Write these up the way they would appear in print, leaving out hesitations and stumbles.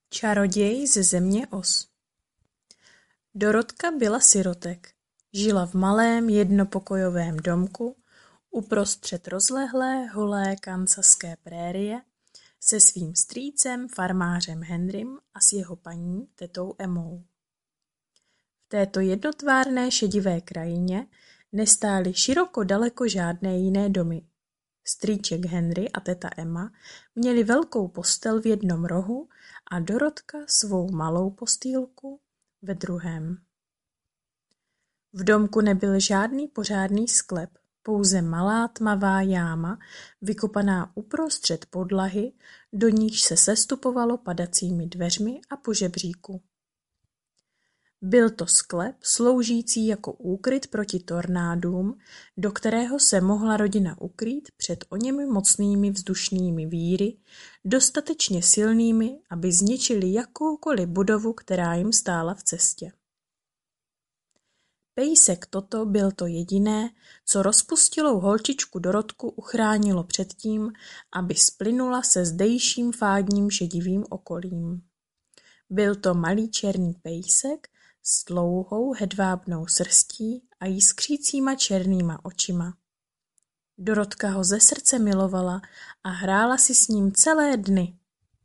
Čaroděj ze země Oz. Dorotka byla sirotek. Žila v malém jednopokojovém domku uprostřed rozlehlé holé kansaské prérie se svým strýcem farmářem Henrym a s jeho paní tetou Emmou. V této jednotvárné šedivé krajině nestály široko daleko žádné jiné domy. Strýček Henry a teta Emma měli velkou postel v jednom rohu a Dorotka svou malou postýlku ve druhém. V domku nebyl žádný pořádný sklep, pouze malá tmavá jáma, vykopaná uprostřed podlahy, do níž se sestupovalo padacími dveřmi a po žebříku. Byl to sklep sloužící jako úkryt proti tornádům, do kterého se mohla rodina ukrýt před oněmi mocnými vzdušnými víry, dostatečně silnými, aby zničili jakoukoliv budovu, která jim stála v cestě. Pejsek Toto byl to jediné, co rozpustilou holčičku Dorotku uchránilo před tím, aby splynula se zdejším fádním šedivým okolím. Byl to malý černý pejsek s dlouhou hedvábnou srstí a jiskřícíma černýma očima. Dorotka ho ze srdce milovala a hrála si s ním celé dny.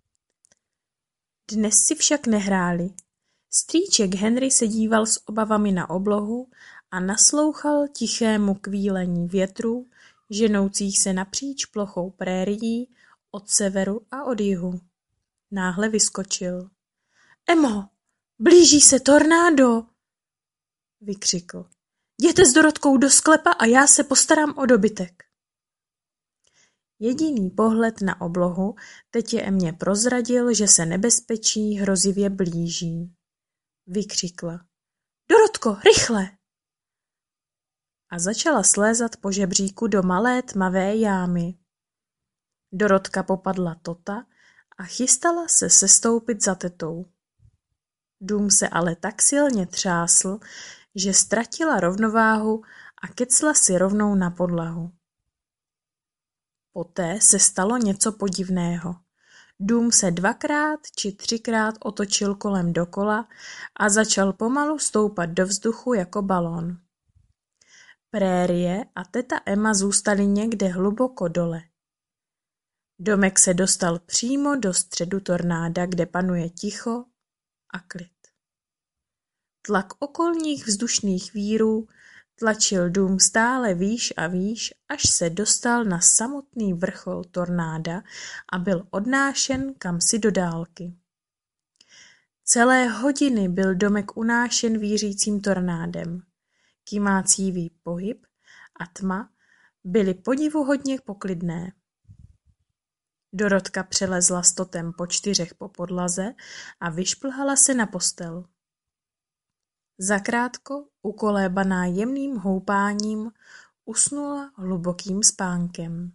Dnes si však nehráli. Strýček Henry se díval s obavami na oblohu a naslouchal tichému kvílení větrů, ženoucích se napříč plochou prérií od severu a od jihu. Náhle vyskočil. Emmo, blíží se tornádo, vykřikl. Jděte s Dorotkou do sklepa a já se postarám o dobytek. Jediný pohled na oblohu tetě Emmě prozradil, že se nebezpečí hrozivě blíží. Vykřikla. Dorotko, rychle! A začala slézat po žebříku do malé tmavé jámy. Dorotka popadla Tota a chystala se sestoupit za tetou. Dům se ale tak silně třásl, že ztratila rovnováhu a kecla si rovnou na podlahu. Poté se stalo něco podivného. Dům se 2krát či 3krát otočil kolem dokola a začal pomalu stoupat do vzduchu jako balón. Prérie a teta Emma zůstaly někde hluboko dole. Domek se dostal přímo do středu tornáda, kde panuje ticho a klid. Tlak okolních vzdušných vírů tlačil dům stále výš a výš, až se dostal na samotný vrchol tornáda a byl odnášen kamsi do dálky. Celé hodiny byl domek unášen vířícím tornádem. Kymácívý pohyb a tma byly podivuhodně poklidné. Dorotka přelezla s Totem po 4 po podlaze a vyšplhala se na postel. Zakrátko, ukolébaná jemným houpáním, usnula hlubokým spánkem.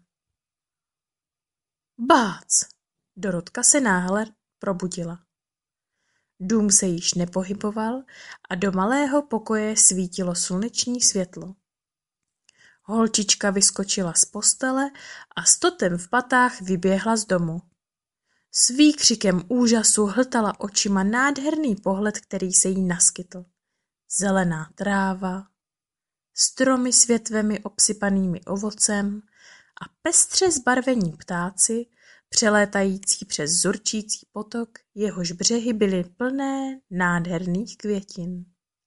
Bác! Dorotka se náhle probudila. Dům se již nepohyboval a do malého pokoje svítilo sluneční světlo. Holčička vyskočila z postele a s Totem v patách vyběhla z domu. S výkřikem úžasu hltala očima nádherný pohled, který se jí naskytl. Zelená tráva, stromy s větvemi obsypanými ovocem a pestře zbarvení ptáci, přelétající přes zurčící potok, jehož břehy byly plné nádherných květin.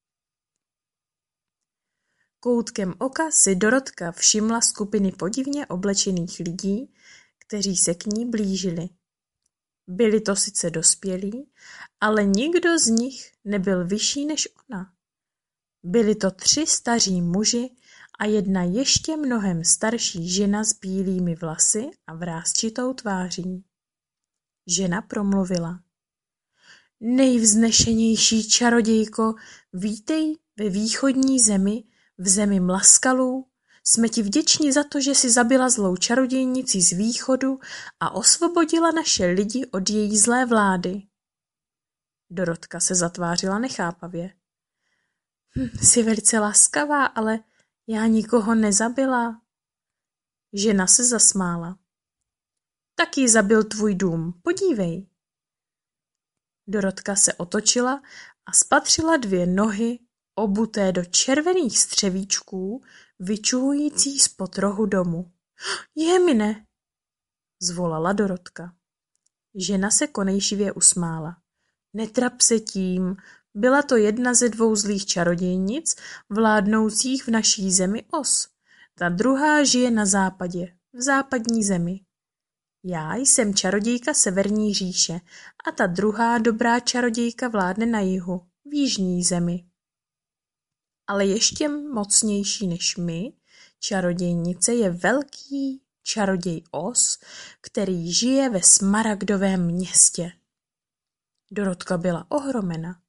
Koutkem oka si Dorotka všimla skupiny podivně oblečených lidí, kteří se k ní blížili. Byli to sice dospělí, ale nikdo z nich nebyl vyšší než ona. Byli to 3 staří muži a jedna ještě mnohem starší žena s bílými vlasy a vrásčitou tváří. Žena promluvila. Nejvznešenější čarodějko, vítej ve východní zemi, v zemi Mlaskalů. Jsme ti vděční za to, že jsi zabila zlou čarodějnici z východu a osvobodila naše lidi od její zlé vlády. Dorotka se zatvářila nechápavě. Jsi velice laskavá, ale já nikoho nezabila. Žena se zasmála. Taky zabil tvůj dům, podívej. Dorotka se otočila a spatřila 2 nohy, obuté do červených střevíčků, vyčuhující spod rohu domu. Jemine, zvolala Dorotka. Žena se konejšivě usmála. Netrap se tím, byla to jedna ze 2 zlých čarodějnic, vládnoucích v naší zemi Oz. Ta druhá žije na západě, v západní zemi. Já jsem čarodějka Severní říše a ta druhá dobrá čarodějka vládne na jihu, v jižní zemi. Ale ještě mocnější než my, čarodějnice, je velký čaroděj Oz, který žije ve Smaragdovém městě. Dorotka byla ohromena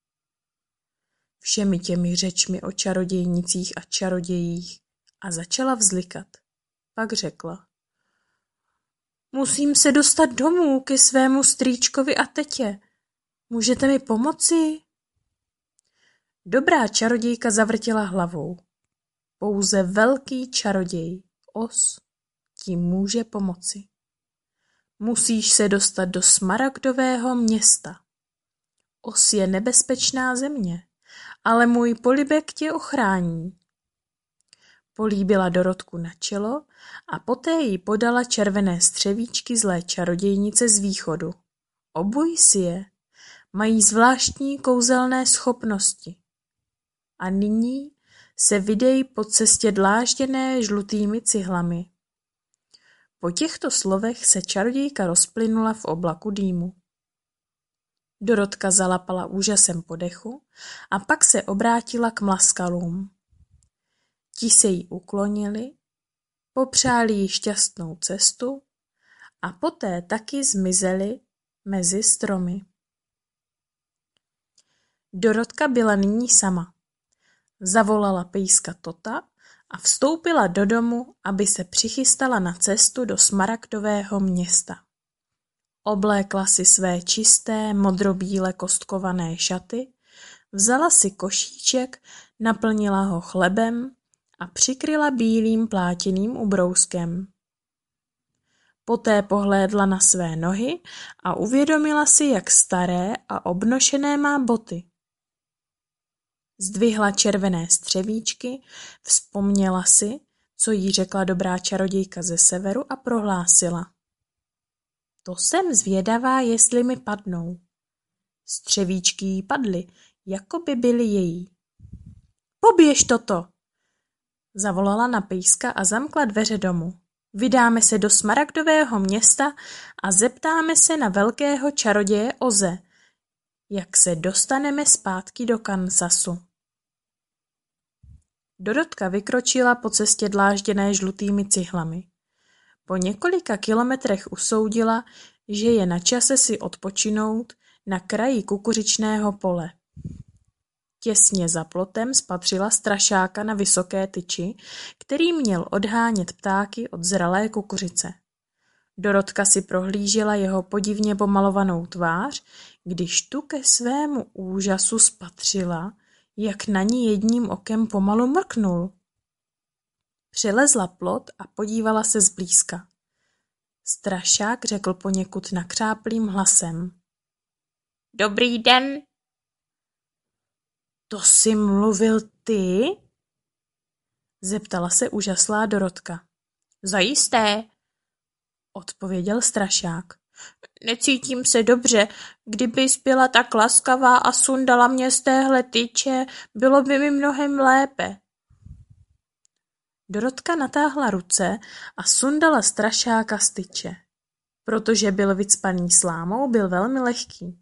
všemi těmi řečmi o čarodějnicích a čarodějích a začala vzlikat. Pak řekla: Musím se dostat domů ke svému strýčkovi a tetě. Můžete mi pomoci? Dobrá čarodějka zavrtěla hlavou. Pouze velký čaroděj Oz ti může pomoci. Musíš se dostat do Smaragdového města. Oz je nebezpečná země, ale můj polibek tě ochrání. Políbila Dorotku na čelo a poté jí podala červené střevíčky zlé čarodějnice z východu. Obuj si je, mají zvláštní kouzelné schopnosti. A nyní se vydej po cestě dlážděné žlutými cihlami. Po těchto slovech se čarodějka rozplynula v oblaku dýmu. Dorotka zalapala úžasem po dechu a pak se obrátila k mlaskalům. Ti se jí uklonili, popřáli jí šťastnou cestu a poté taky zmizeli mezi stromy. Dorotka byla nyní sama. Zavolala pejska Tota a vstoupila do domu, aby se přichystala na cestu do Smaragdového města. Oblékla si své čisté, modrobíle kostkované šaty, vzala si košíček, naplnila ho chlebem a přikryla bílým plátěným ubrouskem. Poté pohlédla na své nohy a uvědomila si, jak staré a obnošené má boty. Zdvihla červené střevíčky, vzpomněla si, co jí řekla dobrá čarodějka ze severu a prohlásila: To jsem zvědavá, jestli mi padnou. Střevíčky jí padly, jako by byly její. Poběž, Toto! Zavolala na pejska a zamkla dveře domu. Vydáme se do Smaragdového města a zeptáme se na velkého čaroděje Oze, jak se dostaneme zpátky do Kansasu. Dorotka vykročila po cestě dlážděné žlutými cihlami. Po několika kilometrech usoudila, že je na čase si odpočinout na kraji kukuřičného pole. Těsně za plotem spatřila strašáka na vysoké tyči, který měl odhánět ptáky od zralé kukuřice. Dorotka si prohlížela jeho podivně pomalovanou tvář, když tu ke svému úžasu spatřila, jak na ní jedním okem pomalu mrknul. Přelezla plot a podívala se zblízka. Strašák řekl poněkud nakřáplým hlasem: Dobrý den. To jsi mluvil ty? Zeptala se úžaslá Dorotka. Zajisté, odpověděl strašák. Necítím se dobře, kdybys byla tak laskavá a sundala mě z téhle tyče, bylo by mi mnohem lépe. Dorotka natáhla ruce a sundala strašáka z tyče. Protože byl vycpaný slámou, byl velmi lehký.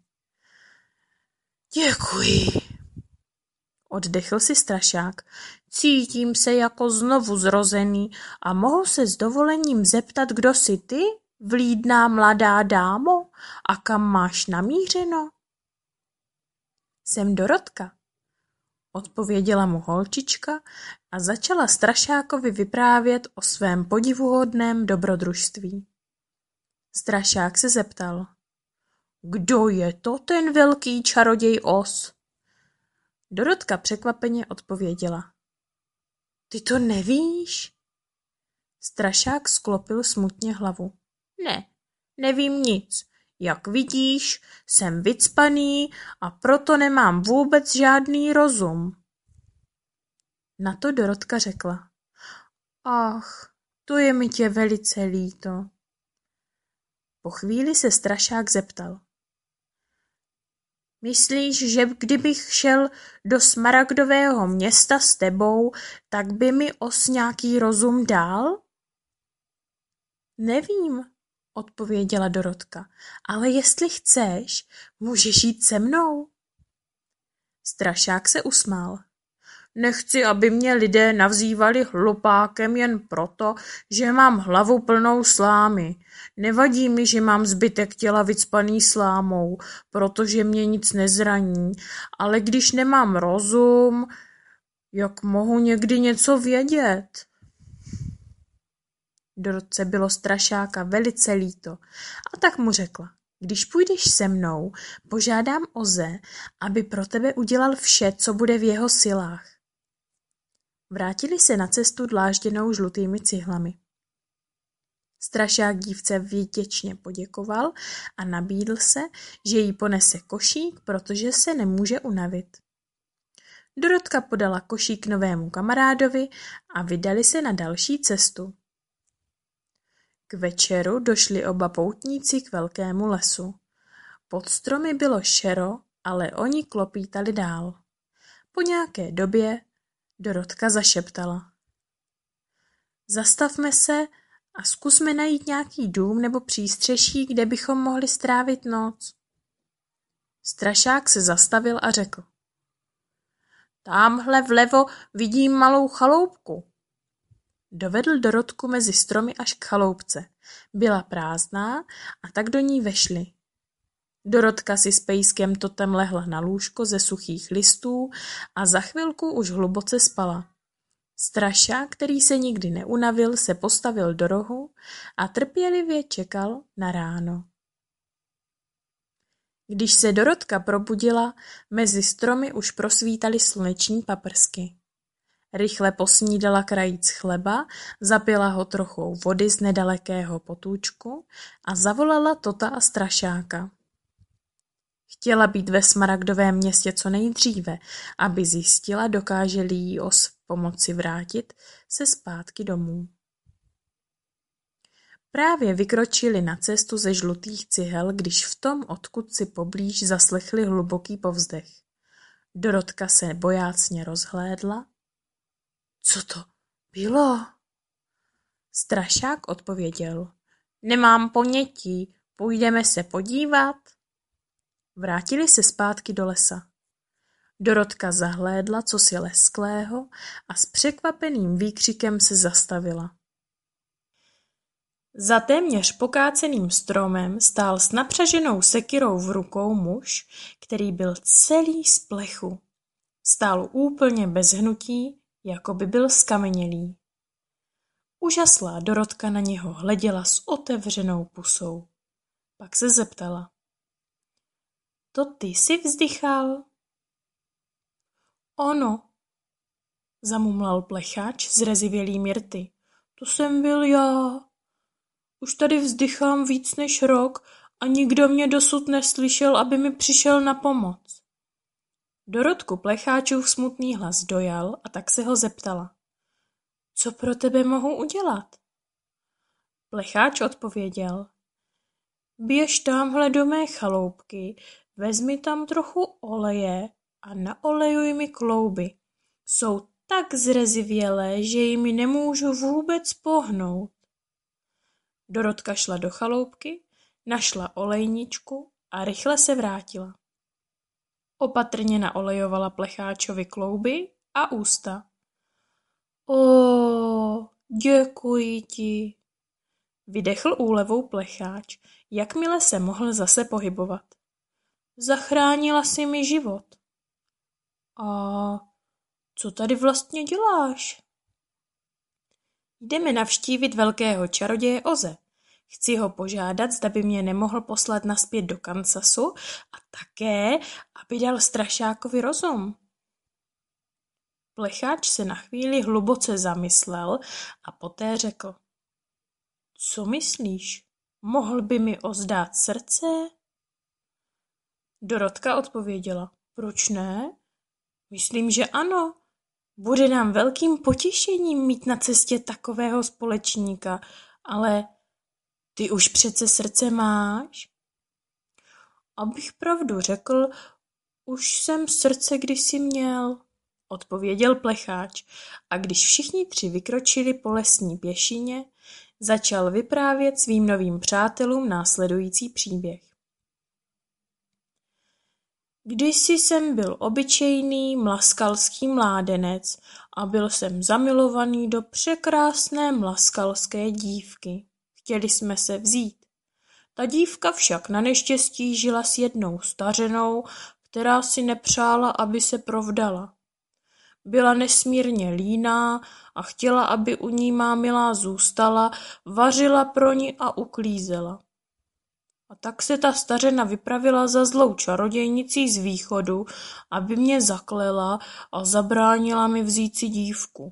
Děkuji, oddechl si strašák. Cítím se jako znovu zrozený a mohu se s dovolením zeptat, kdo jsi ty, vlídná mladá dámo, a kam máš namířeno? Jsem Dorotka, odpověděla mu holčička a začala strašákovi vyprávět o svém podivuhodném dobrodružství. Strašák se zeptal: Kdo je to ten velký čaroděj Oz? Dorotka překvapeně odpověděla: Ty to nevíš? Strašák sklopil smutně hlavu. Ne, nevím nic, Jak vidíš, jsem vycpaný a proto nemám vůbec žádný rozum. Na to Dorotka řekla: Ach, to je mi tě velice líto. Po chvíli se strašák zeptal: Myslíš, že kdybych šel do Smaragdového města s tebou, tak by mi os nějaký rozum dal? Nevím, odpověděla Dorotka, ale jestli chceš, můžeš jít se mnou. Strašák se usmál. Nechci, aby mě lidé nazývali hlupákem jen proto, že mám hlavu plnou slámy. Nevadí mi, že mám zbytek těla vycpaný slámou, protože mě nic nezraní, ale když nemám rozum, jak mohu někdy něco vědět? Dorotce bylo strašáka velice líto a tak mu řekla: Když půjdeš se mnou, požádám Oze, aby pro tebe udělal vše, co bude v jeho silách. Vrátili se na cestu dlážděnou žlutými cihlami. Strašák dívce vděčně poděkoval a nabídl se, že jí ponese košík, protože se nemůže unavit. Dorotka podala košík novému kamarádovi a vydali se na další cestu. K večeru došli oba poutníci k velkému lesu. Pod stromy bylo šero, ale oni klopítali dál. Po nějaké době Dorotka zašeptala: Zastavme se a zkusme najít nějaký dům nebo přístřeší, kde bychom mohli strávit noc. Strašák se zastavil a řekl: Támhle vlevo vidím malou chaloupku. Dovedl Dorotku mezi stromy až k chaloupce. Byla prázdná a tak do ní vešli. Dorotka si s pejskem Totem lehla na lůžko ze suchých listů a za chvilku už hluboce spala. Strašák, který se nikdy neunavil, se postavil do rohu a trpělivě čekal na ráno. Když se Dorotka probudila, mezi stromy už prosvítaly sluneční paprsky. Rychle posnídala krajíc chleba, zapila ho trochou vody z nedalekého potůčku a zavolala Tota a Strašáka. Chtěla být ve Smaragdovém městě co nejdříve, aby zjistila, dokáže-li jí os pomoci vrátit se zpátky domů. Právě vykročili na cestu ze žlutých cihel, když v tom, odkud si poblíž, zaslechli hluboký povzdech. Dorotka se bojácně rozhlédla. Co to bylo? Strašák odpověděl: Nemám ponětí, půjdeme se podívat. Vrátili se zpátky do lesa. Dorotka zahlédla cosi lesklého a s překvapeným výkřikem se zastavila. Za téměř pokáceným stromem stál s napřaženou sekyrou v rukou muž, který byl celý z plechu. Stál úplně bez hnutí, jako by byl skamenělý. Užaslá Dorotka na něho hleděla s otevřenou pusou. Pak se zeptala: To ty jsi vzdychal? Ono, zamumlal plecháč zrezivělým rty. To jsem byl já. Už tady vzdychám víc než rok a nikdo mě dosud neslyšel, aby mi přišel na pomoc. Dorotku plecháčův smutný hlas dojal a tak se ho zeptala: Co pro tebe mohu udělat? Plecháč odpověděl: Běž tamhle do mé chaloupky, vezmi tam trochu oleje a naolejuj mi klouby. Jsou tak zrezivělé, že jimi nemůžu vůbec pohnout. Dorotka šla do chaloupky, našla olejničku a rychle se vrátila. Opatrně naolejovala plecháčovi klouby a ústa. O, děkuji ti, vydechl úlevou plecháč, jakmile se mohl zase pohybovat. Zachránila jsi mi život. A co tady vlastně děláš? Jdeme navštívit velkého čaroděje Oze. Chci ho požádat, zda by mě nemohl poslat nazpět do Kansasu a také, aby dal Strašákovi rozum. Plecháč se na chvíli hluboce zamyslel a poté řekl: Co myslíš? Mohl by mi ozdát srdce? Dorotka odpověděla, proč ne? Myslím, že ano. Bude nám velkým potěšením mít na cestě takového společníka, ale ty už přece srdce máš? Abych pravdu řekl, už jsem srdce kdysi měl, odpověděl plecháč, a když všichni tři vykročili po lesní pěšině, začal vyprávět svým novým přátelům následující příběh. Kdysi jsem byl obyčejný mlaskalský mládenec a byl jsem zamilovaný do překrásné mlaskalské dívky. Chtěli jsme se vzít. Ta dívka však na neštěstí žila s jednou stařenou, která si nepřála, aby se provdala. Byla nesmírně líná a chtěla, aby u ní má milá zůstala, vařila pro ní a uklízela. A tak se ta stařena vypravila za zlou čarodějnicí z východu, aby mě zaklela a zabránila mi vzít si dívku.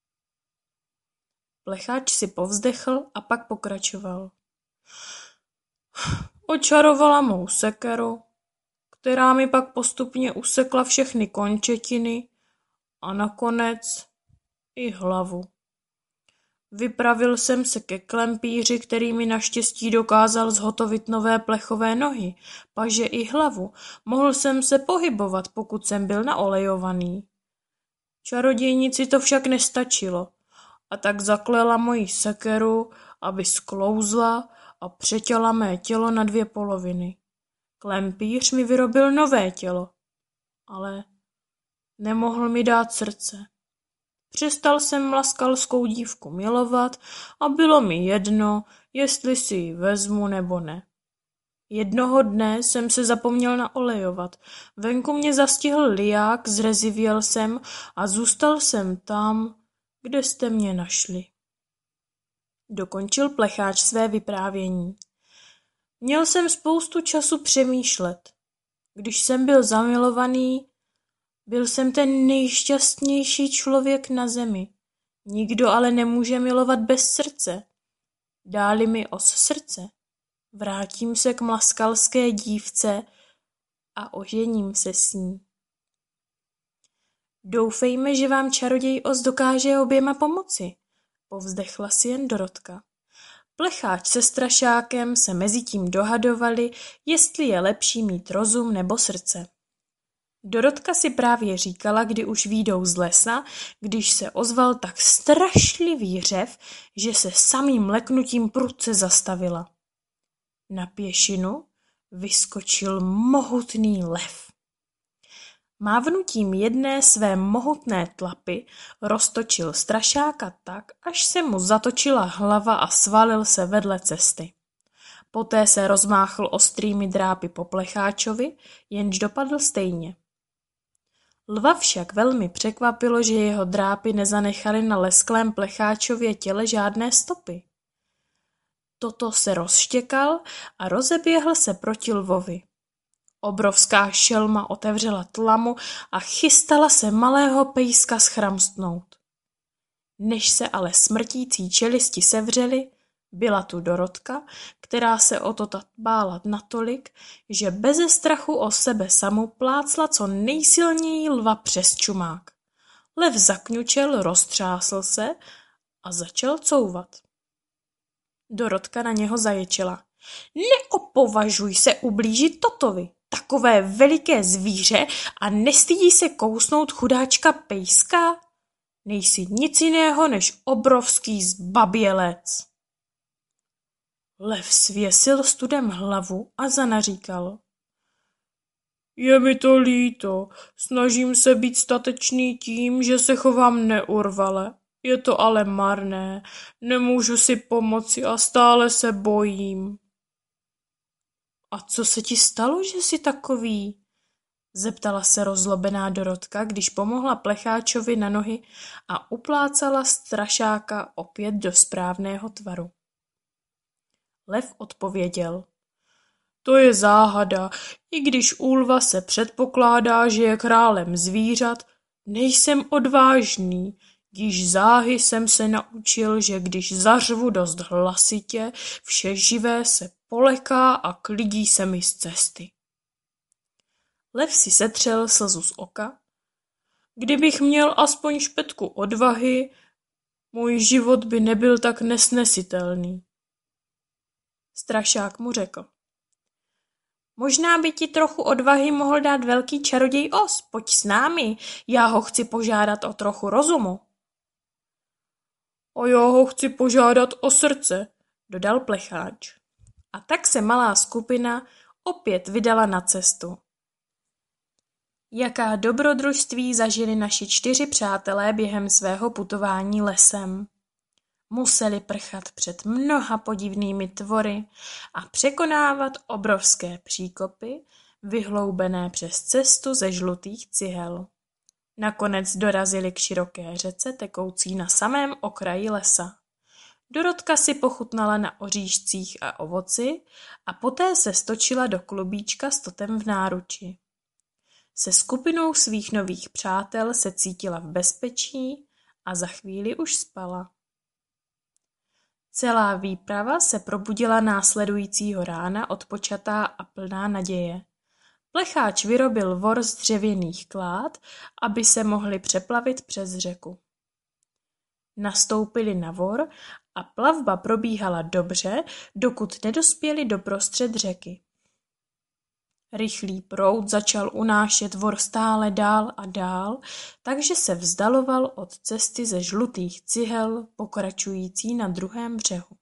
Plecháč si povzdechl a pak pokračoval. Očarovala mou sekeru, která mi pak postupně usekla všechny končetiny a nakonec i hlavu. Vypravil jsem se ke klempíři, který mi naštěstí dokázal zhotovit nové plechové nohy, paže i hlavu. Mohl jsem se pohybovat, pokud jsem byl naolejovaný. Čarodějnici to však nestačilo, a tak zaklela moji sekeru, aby sklouzla a přetěla mé tělo na 2 poloviny. Klempíř mi vyrobil nové tělo, ale nemohl mi dát srdce. Přestal jsem mlaskalskou dívku milovat a bylo mi jedno, jestli si ji vezmu nebo ne. Jednoho dne jsem se zapomněl naolejovat. Venku mě zastihl liják, zrezivěl jsem a zůstal jsem tam, kde jste mě našli. Dokončil plecháč své vyprávění. Měl jsem spoustu času přemýšlet. Když jsem byl zamilovaný, byl jsem ten nejšťastnější člověk na zemi. Nikdo ale nemůže milovat bez srdce. Dá-li mi os srdce, vrátím se k mlaskalské dívce a ožením se s ní. Doufejme, že vám čaroděj os dokáže oběma pomoci, povzdechla si jen Dorotka. Plecháč se strašákem se mezitím dohadovali, jestli je lepší mít rozum nebo srdce. Dorotka si právě říkala, kdy už výjdou z lesa, když se ozval tak strašlivý řev, že se samým leknutím prudce zastavila. Na pěšinu vyskočil mohutný lev. Mávnutím jedné své mohutné tlapy roztočil strašáka tak, až se mu zatočila hlava a svalil se vedle cesty. Poté se rozmáchl ostrými drápy po plecháčovi, jenž dopadl stejně. Lva však velmi překvapilo, že jeho drápy nezanechaly na lesklém plecháčově těle žádné stopy. Toto se rozštěkal a rozeběhl se proti lvovi. Obrovská šelma otevřela tlamu a chystala se malého pejska schramstnout. Než se ale smrtící čelisti sevřely, byla tu Dorotka, která se o to bála natolik, že beze strachu o sebe samu plácla co nejsilněji lva přes čumák. Lev zakňučel, roztřásl se a začal couvat. Dorotka na něho zaječela. Neopovažuj se ublížit Totovi, takové veliké zvíře, a nestydí se kousnout chudáčka pejska? Nejsi nic jiného než obrovský zbabělec. Lev svěsil studem hlavu a zanaříkal. Je mi to líto, snažím se být statečný tím, že se chovám neurvale. Je to ale marné, nemůžu si pomoci a stále se bojím. A co se ti stalo, že jsi takový? Zeptala se rozlobená Dorotka, když pomohla plecháčovi na nohy a uplácala strašáka opět do správného tvaru. Lev odpověděl. To je záhada, i když u lva se předpokládá, že je králem zvířat, nejsem odvážný, Již záhy jsem se naučil, že když zařvu dost hlasitě, vše živé se poleká a klidí se mi z cesty. Lev si setřel slzu z oka. Kdybych měl aspoň špetku odvahy, můj život by nebyl tak nesnesitelný. Strašák mu řekl. Možná by ti trochu odvahy mohl dát velký čaroděj Os. Pojď s námi, já ho chci požádat o trochu rozumu. A já ho chci požádat o srdce, dodal Plecháč. A tak se malá skupina opět vydala na cestu. Jaká dobrodružství zažili naši 4 přátelé během svého putování lesem. Museli prchat před mnoha podivnými tvory a překonávat obrovské příkopy, vyhloubené přes cestu ze žlutých cihel. Nakonec dorazili k široké řece tekoucí na samém okraji lesa. Dorotka si pochutnala na oříšcích a ovoci a poté se stočila do klubíčka s totem v náruči. Se skupinou svých nových přátel se cítila v bezpečí a za chvíli už spala. Celá výprava se probudila následujícího rána odpočatá a plná naděje. Plecháč vyrobil vor z dřevěných klád, aby se mohli přeplavit přes řeku. Nastoupili na vor a plavba probíhala dobře, dokud nedospěli do prostřed řeky. Rychlý proud začal unášet vor stále dál a dál, takže se vzdaloval od cesty ze žlutých cihel, pokračující na druhém břehu.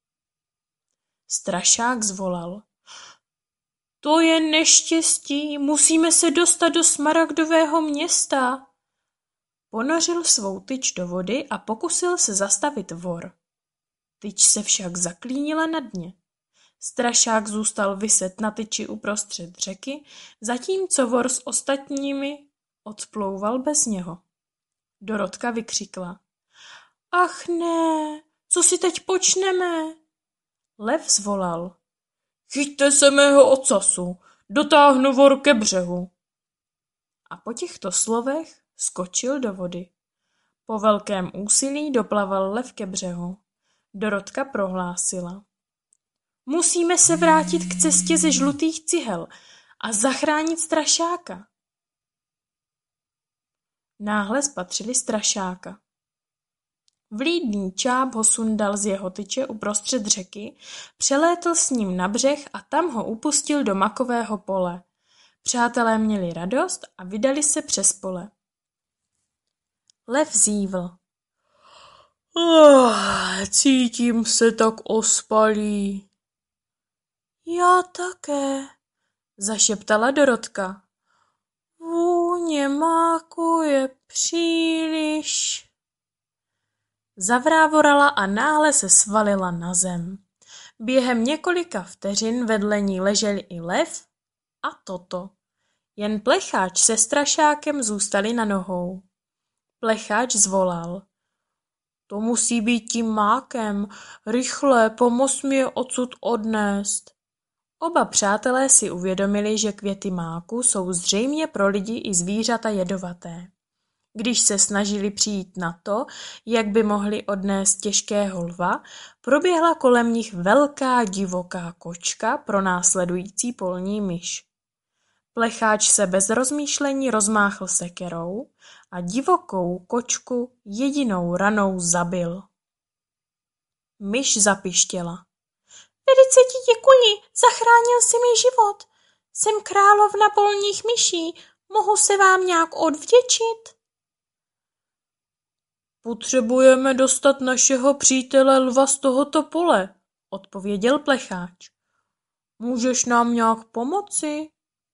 Strašák zvolal. To je neštěstí, musíme se dostat do Smaragdového města. Ponořil svou tyč do vody a pokusil se zastavit vor. Tyč se však zaklínila na dně. Strašák zůstal viset na tyči uprostřed řeky, zatímco vor s ostatními odplouval bez něho. Dorotka vykřikla. Ach ne, co si teď počneme? Lev zvolal. Chyťte se mého ocasu, dotáhnu vor ke břehu. A po těchto slovech skočil do vody. Po velkém úsilí doplaval lev ke břehu. Dorotka prohlásila. Musíme se vrátit k cestě ze žlutých cihel a zachránit Strašáka. Náhle spatřili Strašáka. Vlídný čáp ho sundal z jeho tyče uprostřed řeky, přelétl s ním na břeh a tam ho upustil do makového pole. Přátelé měli radost a vydali se přes pole. Lev zívl. Cítím se tak ospalý. Já také, zašeptala Dorotka. Vůně máku je příliš. Zavrávorala a náhle se svalila na zem. Během několika vteřin vedle ní ležel i lev a Toto. Jen Plecháč se Strašákem zůstali na nohou. Plecháč zvolal. To musí být tím mákem. Rychle, pomoz mi je odsud odnést. Oba přátelé si uvědomili, že květy máku jsou zřejmě pro lidi i zvířata jedovaté. Když se snažili přijít na to, jak by mohli odnést těžkého lva, proběhla kolem nich velká divoká kočka pro následující polní myš. Plecháč se bez rozmýšlení rozmáchl sekerou a divokou kočku jedinou ranou zabil. Myš zapištěla. Velice ti děkuji, zachránil jsi mi život. Jsem královna polních myší, mohu se vám nějak odvděčit? Potřebujeme dostat našeho přítele lva z tohoto pole, odpověděl Plecháč. Můžeš nám nějak pomoci?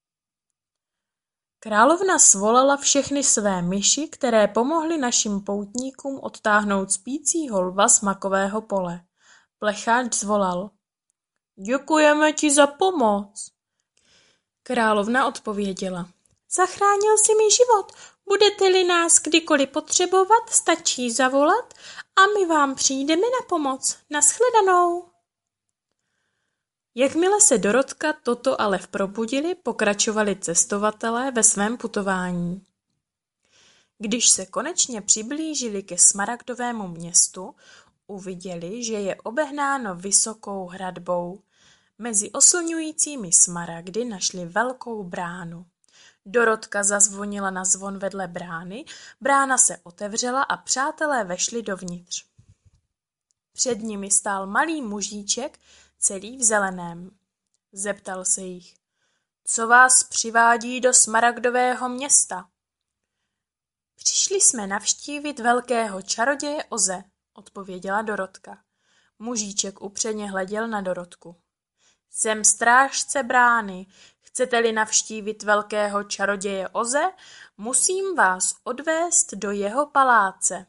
Královna svolala všechny své myši, které pomohly našim poutníkům odtáhnout spícího lva z makového pole. Plecháč zvolal. Děkujeme ti za pomoc. Královna odpověděla. Zachránil jsi mi život. Budete-li nás kdykoliv potřebovat, stačí zavolat a my vám přijdeme na pomoc. Nashledanou. Jakmile se Dorotka, Toto a Lev probudili, pokračovali cestovatelé ve svém putování. Když se konečně přiblížili ke Smaragdovému městu, uviděli, že je obehnáno vysokou hradbou. Mezi oslňujícími smaragdy našli velkou bránu. Dorotka zazvonila na zvon vedle brány, brána se otevřela a přátelé vešli dovnitř. Před nimi stál malý mužíček, celý v zeleném. Zeptal se jich: Co vás přivádí do Smaragdového města? Přišli jsme navštívit velkého čaroděje Oze, odpověděla Dorotka. Mužíček upřeně hleděl na Dorotku. Jsem strážce brány. Chcete-li navštívit velkého čaroděje Oze, musím vás odvést do jeho paláce.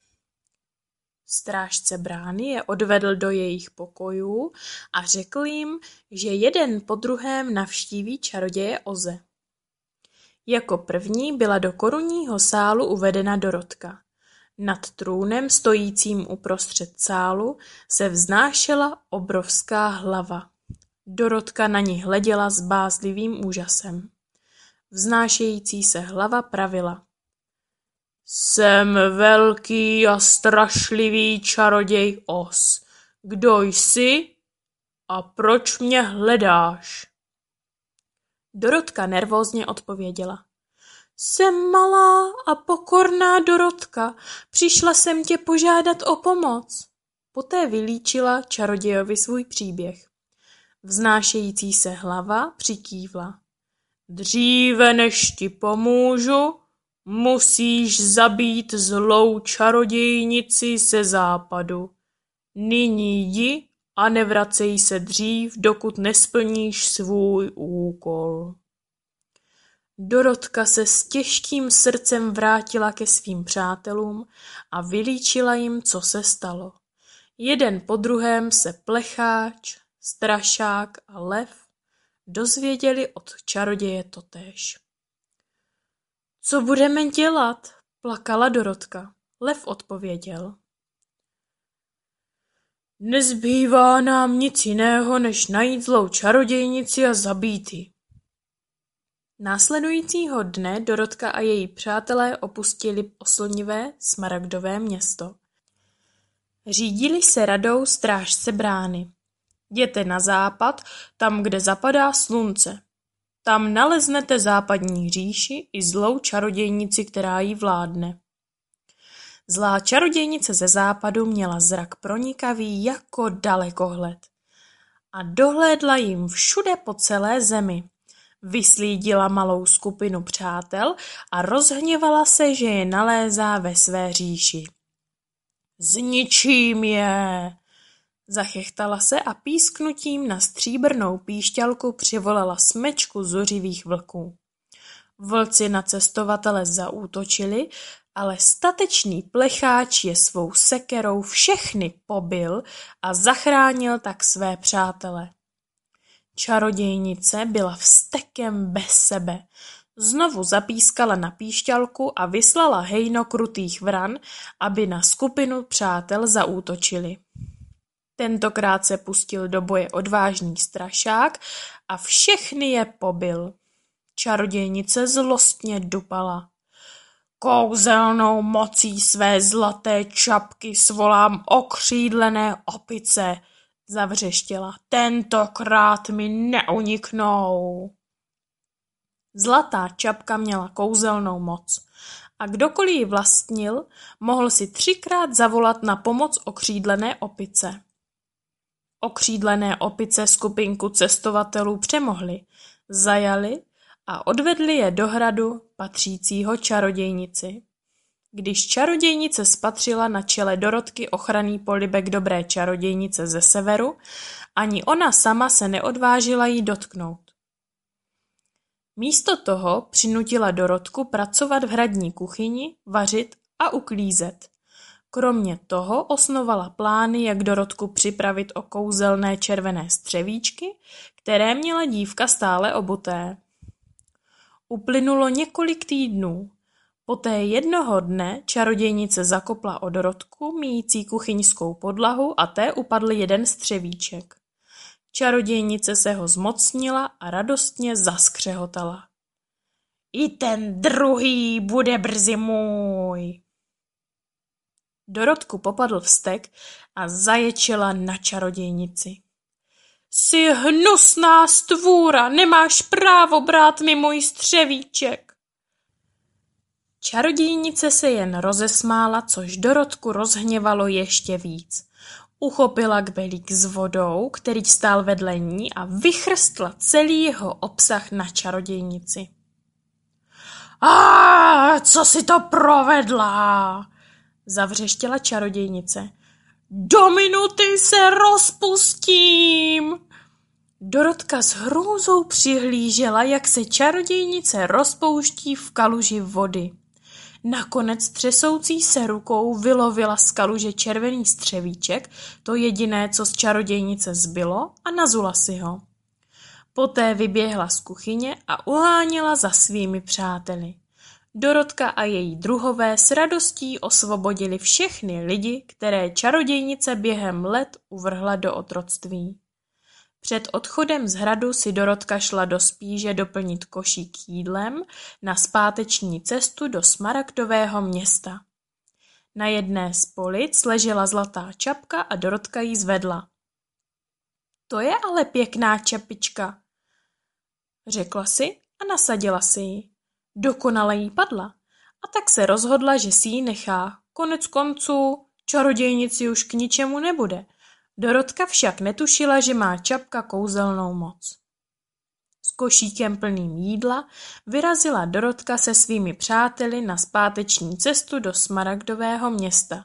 Strážce brány je odvedl do jejich pokojů a řekl jim, že jeden po druhém navštíví čaroděje Oze. Jako první byla do korunního sálu uvedena Dorotka. Nad trůnem stojícím uprostřed sálu se vznášela obrovská hlava. Dorotka na ní hleděla s bázlivým úžasem. Vznášející se hlava pravila: Jsem velký a strašlivý čaroděj Oz. Kdo jsi a proč mě hledáš? Dorotka nervózně odpověděla: Jsem malá a pokorná Dorotka. Přišla jsem tě požádat o pomoc. Poté vylíčila čarodějovi svůj příběh. Vznášející se hlava přikývla: Dříve než ti pomůžu, musíš zabít zlou čarodějnici ze západu. Nyní jdi a nevracej se dřív, dokud nesplníš svůj úkol. Dorotka se s těžkým srdcem vrátila ke svým přátelům a vylíčila jim, co se stalo. Jeden po druhém se plecháč, strašák a lev dozvěděli od čaroděje totéž. Co budeme dělat? Plakala Dorotka. Lev odpověděl: Nezbývá nám nic jiného, než najít zlou čarodějnici a zabít ji. Následujícího dne Dorotka a její přátelé opustili oslnivé Smaragdové město. Řídili se radou strážce brány. Jděte na západ, tam, kde zapadá slunce. Tam naleznete západní říši i zlou čarodějnici, která jí vládne. Zlá čarodějnice ze západu měla zrak pronikavý jako dalekohled a dohlédla jim všude po celé zemi. Vyslídila malou skupinu přátel a rozhněvala se, že je nalézá ve své říši. Zničím je! Zachechtala se a písknutím na stříbrnou píšťalku přivolala smečku zuřivých vlků. Vlci na cestovatele zaútočili, ale statečný plecháč je svou sekerou všechny pobil a zachránil tak své přátele. Čarodějnice byla vztekem bez sebe. Znovu zapískala na píšťalku a vyslala hejno krutých vran, aby na skupinu přátel zaútočili. Tentokrát se pustil do boje odvážný strašák a všechny je pobil. Čarodějnice zlostně dupala. Kouzelnou mocí své zlaté čapky svolám okřídlené opice, zavřeštěla. Tentokrát mi neuniknou. Zlatá čapka měla kouzelnou moc a kdokoliv ji vlastnil, mohl si 3krát zavolat na pomoc okřídlené opice. Okřídlené opice skupinku cestovatelů přemohly, zajali a odvedli je do hradu patřícího čarodějnici. Když čarodějnice spatřila na čele Dorotky ochranný polibek dobré čarodějnice ze severu, ani ona sama se neodvážila jí dotknout. Místo toho přinutila Dorotku pracovat v hradní kuchyni, vařit a uklízet. Kromě toho osnovala plány, jak Dorotku připravit o kouzelné červené střevíčky, které měla dívka stále obuté. Uplynulo několik týdnů. Poté jednoho dne čarodějnice zakopla o Dorotku, míjící kuchyňskou podlahu, a té upadl jeden střevíček. Čarodějnice se ho zmocnila a radostně zaskřehotala. I ten druhý bude brzy můj. Dorotku popadl vztek a zaječela na čarodějnici. Jsi hnusná stvůra, nemáš právo brát mi můj střevíček. Čarodějnice se jen rozesmála, což Dorotku rozhněvalo ještě víc. Uchopila kbelík s vodou, který stál vedle ní, a vychrstla celý jeho obsah na čarodějnici. Co si to provedla? Zavřeštěla čarodějnice. Do minuty se rozpustím. Dorotka s hrůzou přihlížela, jak se čarodějnice rozpouští v kaluži vody. Nakonec třesoucí se rukou vylovila z kaluže červený střevíček, to jediné, co z čarodějnice zbylo, a nazula si ho. Poté vyběhla z kuchyně a uháněla za svými přáteli. Dorotka a její druhové s radostí osvobodili všechny lidi, které čarodějnice během let uvrhla do otroctví. Před odchodem z hradu si Dorotka šla do spíže doplnit košík jídlem na zpáteční cestu do Smaragdového města. Na jedné z polic ležela zlatá čapka a Dorotka ji zvedla. To je ale pěkná čepička, řekla si a nasadila si ji. Dokonale jí padla a tak se rozhodla, že si ji nechá. Konec konců čarodějnici už k ničemu nebude. Dorotka však netušila, že má čapka kouzelnou moc. S košíkem plným jídla vyrazila Dorotka se svými přáteli na zpáteční cestu do Smaragdového města.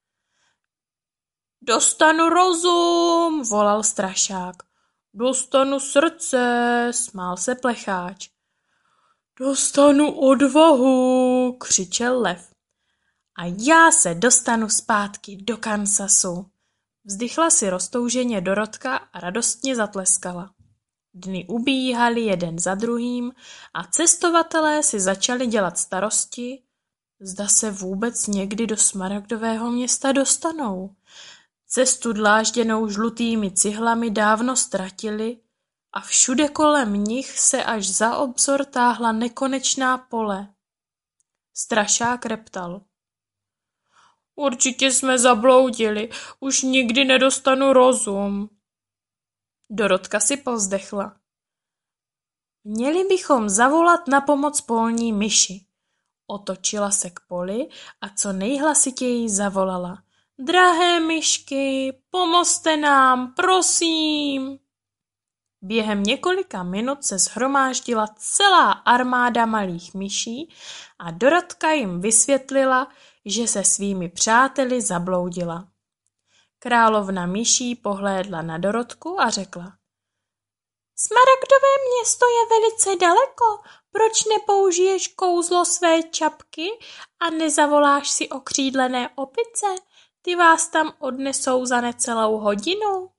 Dostanu rozum, volal strašák. Dostanu srdce, smál se plecháč. Dostanu odvahu, křičel lev. A já se dostanu zpátky do Kansasu. Vzdychla si roztouženě Dorotka a radostně zatleskala. Dny ubíhaly jeden za druhým a cestovatelé si začali dělat starosti, zda se vůbec někdy do Smaragdového města dostanou. Cestu dlážděnou žlutými cihlami dávno ztratili a všude kolem nich se až za obzor táhla nekonečná pole. Strašák reptal. Určitě jsme zabloudili, už nikdy nedostanu rozum. Dorotka si povzdechla. Měli bychom zavolat na pomoc polní myši. Otočila se k poli a co nejhlasitěji zavolala. Drahé myšky, pomozte nám, prosím. Během několika minut se shromáždila celá armáda malých myší a Dorotka jim vysvětlila, že se svými přáteli zabloudila. Královna myší pohlédla na Dorotku a řekla. Smaragdové město je velice daleko, proč nepoužiješ kouzlo své čapky a nezavoláš si okřídlené opice? Ty vás tam odnesou za necelou hodinu.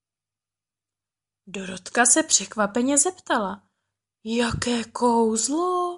Dorotka se překvapeně zeptala. Jaké kouzlo?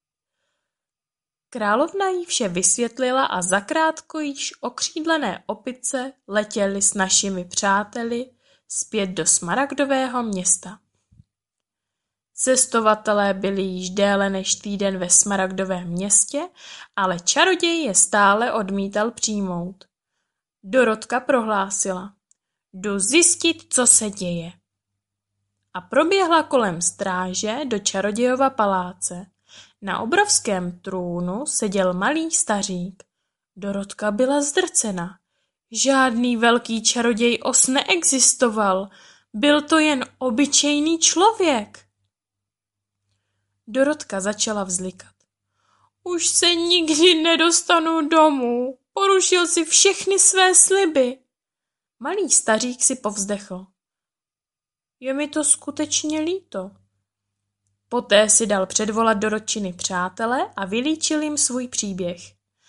Královna jí vše vysvětlila a zakrátko již okřídlené opice letěly s našimi přáteli zpět do Smaragdového města. Cestovatelé byli již déle než týden ve Smaragdovém městě, ale čaroděj je stále odmítal přijmout. Dorotka prohlásila. Jdu zjistit, co se děje. A proběhla kolem stráže do čarodějova paláce. Na obrovském trůnu seděl malý stařík. Dorotka byla zdrcena. Žádný velký čaroděj os neexistoval. Byl to jen obyčejný člověk. Dorotka začala vzlikat. Už se nikdy nedostanu domů. Porušil si všechny své sliby. Malý stařík si povzdechl. Je mi to skutečně líto. Poté si dal předvolat Dorotčiny přátele a vylíčil jim svůj příběh.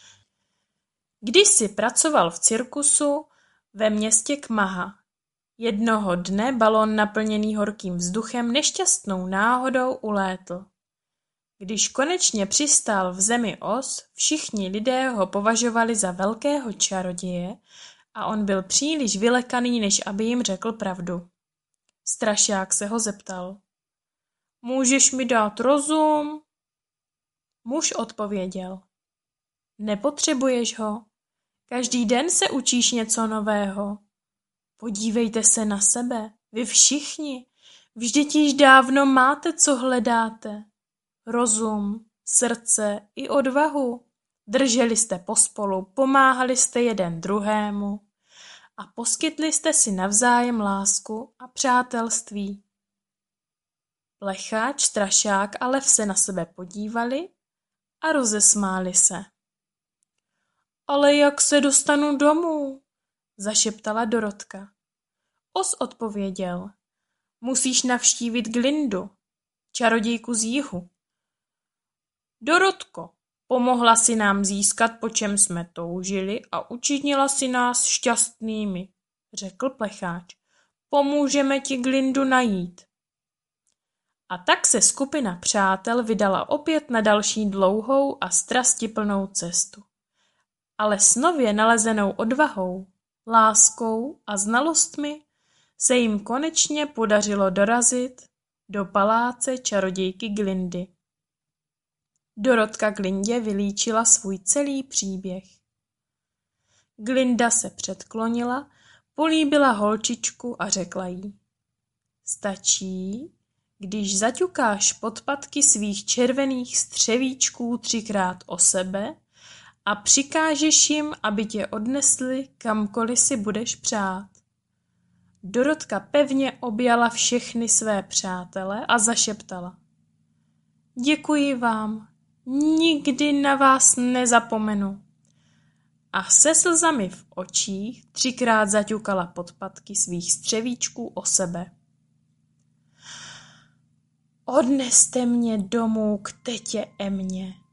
Kdysi pracoval v cirkusu ve městě Kmaha. Jednoho dne balón naplněný horkým vzduchem nešťastnou náhodou ulétl. Když konečně přistál v zemi Oz, všichni lidé ho považovali za velkého čaroděje a on byl příliš vylekaný, než aby jim řekl pravdu. Strašák se ho zeptal. Můžeš mi dát rozum? Muž odpověděl: Nepotřebuješ ho. Každý den se učíš něco nového. Podívejte se na sebe, vy všichni. Vždyť již dávno máte, co hledáte. Rozum, srdce i odvahu. Drželi jste pospolu, pomáhali jste jeden druhému a poskytli jste si navzájem lásku a přátelství. Plecháč, strašák a lev se na sebe podívali a rozesmáli se. Ale jak se dostanu domů? Zašeptala Dorotka. Os odpověděl: Musíš navštívit Glindu, čarodějku z jihu. Dorotko, pomohla si nám získat, po čem jsme toužili a učinila si nás šťastnými, řekl plecháč. Pomůžeme ti Glindu najít. A tak se skupina přátel vydala opět na další dlouhou a strastiplnou cestu. Ale s nově nalezenou odvahou, láskou a znalostmi se jim konečně podařilo dorazit do paláce čarodějky Glindy. Dorotka Glindě vylíčila svůj celý příběh. Glinda se předklonila, políbila holčičku a řekla jí: Stačí, když zaťukáš podpatky svých červených střevíčků 3krát o sebe a přikážeš jim, aby tě odnesli kamkoliv si budeš přát. Dorotka pevně objala všechny své přátele a zašeptala: Děkuji vám, nikdy na vás nezapomenu. A se slzami v očích 3krát zaťukala podpatky svých střevíčků o sebe. Odneste mě domů k tetě Emě,